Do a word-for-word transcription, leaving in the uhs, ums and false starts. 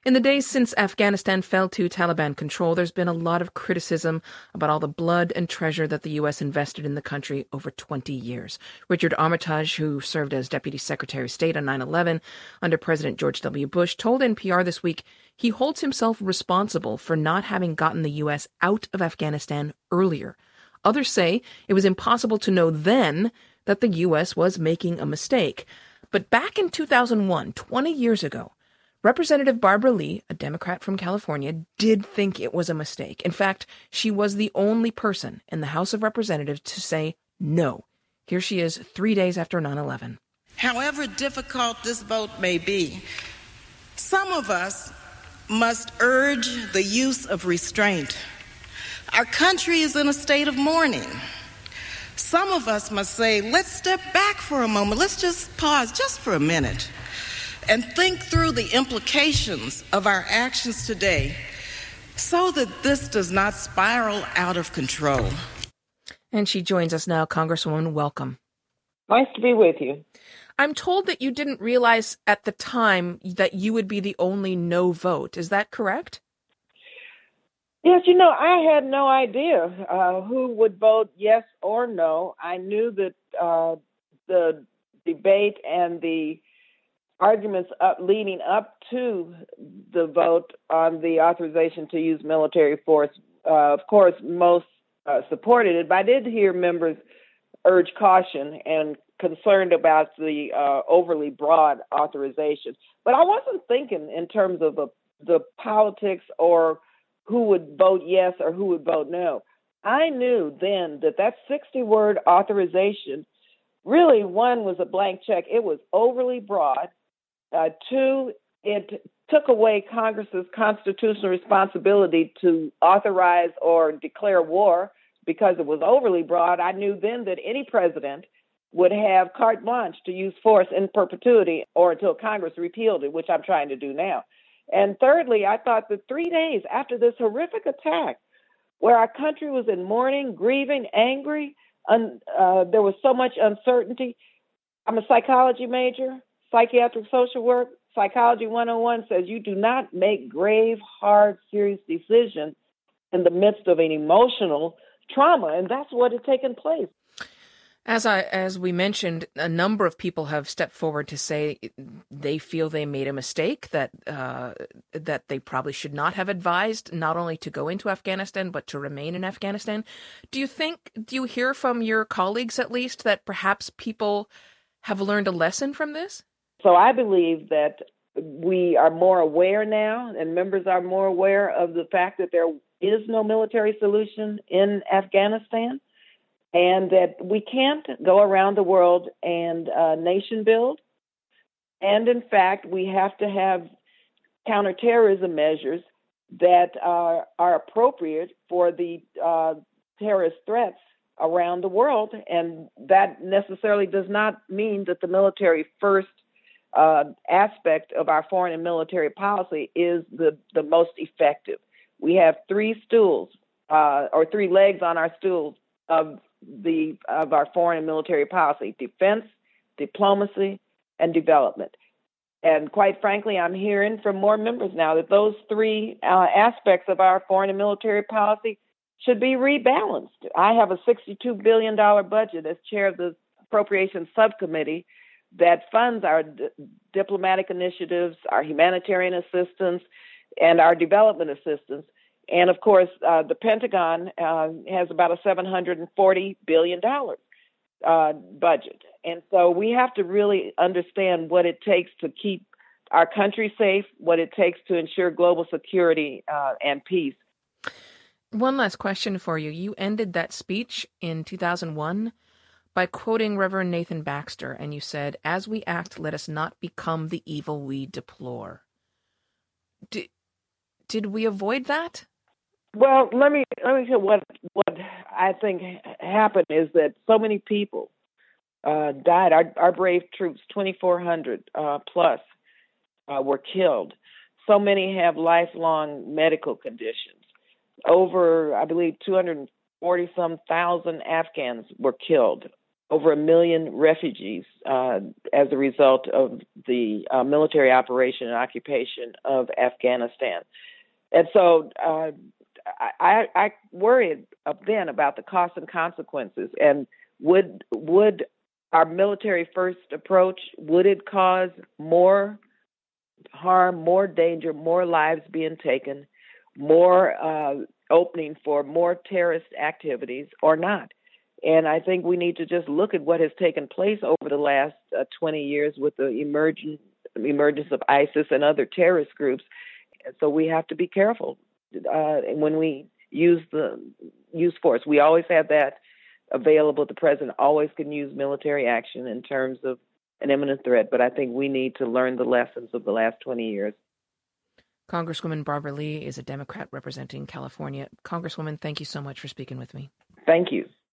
In the days since Afghanistan fell to Taliban control, there's been a lot of criticism about all the blood and treasure that the U S invested in the country over twenty years. Richard Armitage, who served as Deputy Secretary of State on nine eleven under President George W. Bush, told N P R this week he holds himself responsible for not having gotten the U S out of Afghanistan earlier. Others say it was impossible to know then that the U S was making a mistake. But back in two thousand one, twenty years ago, Representative Barbara Lee, a Democrat from California, did think it was a mistake. In fact, she was the only person in the House of Representatives to say no. Here she is three days after nine eleven. However difficult this vote may be, some of us must urge the use of restraint. Our country is in a state of mourning. Some of us must say, let's step back for a moment. Let's just pause just for a minute and think through the implications of our actions today so that this does not spiral out of control. And she joins us now. Congresswoman, welcome. Nice to be with you. I'm told that you didn't realize at the time that you would be the only no vote. Is that correct? Yes, you know, I had no idea uh, who would vote yes or no. I knew that uh, the debate and the arguments up leading up to the vote on the authorization to use military force, uh, of course, most uh, supported it, but I did hear members urge caution and concerned about the uh, overly broad authorization. But I wasn't thinking in terms of the, the politics or who would vote yes or who would vote no. I knew then that that sixty-word authorization really, one, was a blank check. It was overly broad. Uh, two, it took away Congress's constitutional responsibility to authorize or declare war because it was overly broad. I knew then that any president would have carte blanche to use force in perpetuity or until Congress repealed it, which I'm trying to do now. And thirdly, I thought that three days after this horrific attack, where our country was in mourning, grieving, angry, un, uh, there was so much uncertainty. I'm a psychology major. Psychiatric social work, Psychology one oh one says you do not make grave, hard, serious decisions in the midst of an emotional trauma, and that's what had taken place. As I, as we mentioned, a number of people have stepped forward to say they feel they made a mistake, that uh, that they probably should not have advised not only to go into Afghanistan, but to remain in Afghanistan. Do you think, do you hear from your colleagues at least that perhaps people have learned a lesson from this? So I believe that we are more aware now, and members are more aware of the fact that there is no military solution in Afghanistan, and that we can't go around the world and uh, nation build. And in fact, we have to have counterterrorism measures that are, are appropriate for the uh, terrorist threats around the world. And that necessarily does not mean that the military first uh, aspect of our foreign and military policy is the, the most effective. We have three stools uh, or three legs on our stools of the of our foreign and military policy: defense, diplomacy, and development. And quite frankly, I'm hearing from more members now that those three uh, aspects of our foreign and military policy should be rebalanced. I have a sixty-two billion dollars budget as chair of the Appropriations Subcommittee that funds our d- diplomatic initiatives, our humanitarian assistance, and our development assistance. And of course, uh, the Pentagon uh, has about a seven hundred forty billion dollars uh, budget. And so we have to really understand what it takes to keep our country safe, what it takes to ensure global security uh, and peace. One last question for you. You ended that speech in two thousand one by quoting Reverend Nathan Baxter, and you said, "As we act, let us not become the evil we deplore." Did, did we avoid that? Well, let me let me tell you what what I think happened is that so many people uh, died. Our, our brave troops, twenty-four hundred uh, plus, uh, were killed. So many have lifelong medical conditions. Over, I believe, two hundred forty some thousand Afghans were killed. over a million refugees uh, as a result of the uh, military operation and occupation of Afghanistan. And so uh, I, I worried then about the costs and consequences. And would would our military first approach, would it cause more harm, more danger, more lives being taken, more uh, opening for more terrorist activities or not? And I think we need to just look at what has taken place over the last uh, twenty years with the emergence, emergence of ISIS and other terrorist groups. So we have to be careful uh, when we use the use force. We always have that available. The president always can use military action in terms of an imminent threat. But I think we need to learn the lessons of the last twenty years. Congresswoman Barbara Lee is a Democrat representing California. Congresswoman, thank you so much for speaking with me. Thank you.